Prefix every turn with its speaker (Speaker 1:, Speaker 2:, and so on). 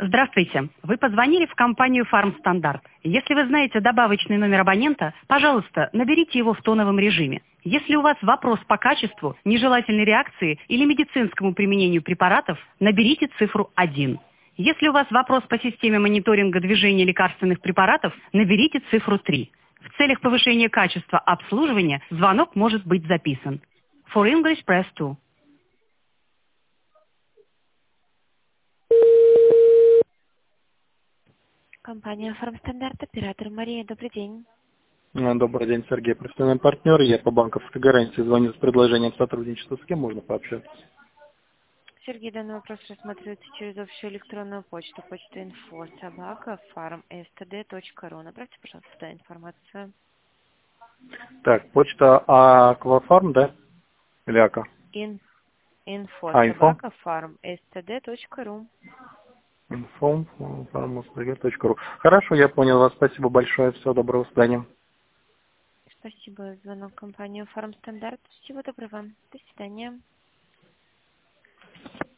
Speaker 1: Здравствуйте. Вы позвонили в компанию «Фармстандарт». Если вы знаете добавочный номер абонента, пожалуйста, наберите его в тоновом режиме. Если у вас вопрос по качеству, нежелательной реакции или медицинскому применению препаратов, наберите цифру 1. Если у вас вопрос по системе мониторинга движения лекарственных препаратов, наберите цифру 3. В целях повышения качества обслуживания звонок может быть записан. For English, press 2.
Speaker 2: Компания «Фармстандарт», оператор Мария, добрый день.
Speaker 3: Добрый день, Сергей, профессиональный партнер. Я по банковской гарантии звоню с предложением сотрудничества. С кем можно пообщаться?
Speaker 2: Сергей, данный вопрос рассматривается через общую электронную почту, почту info@farmstd.ru. Направьте, пожалуйста, туда информацию.
Speaker 3: Так, почта Аквафарм, да? Или Ака? Инфо.
Speaker 2: info@farmstd.ru.
Speaker 3: Info.farmstd.ru. Хорошо, я понял вас. Спасибо большое. Всего доброго. До свидания.
Speaker 2: Спасибо за звонок в компанию «Фармстандарт». Всего доброго. До свидания.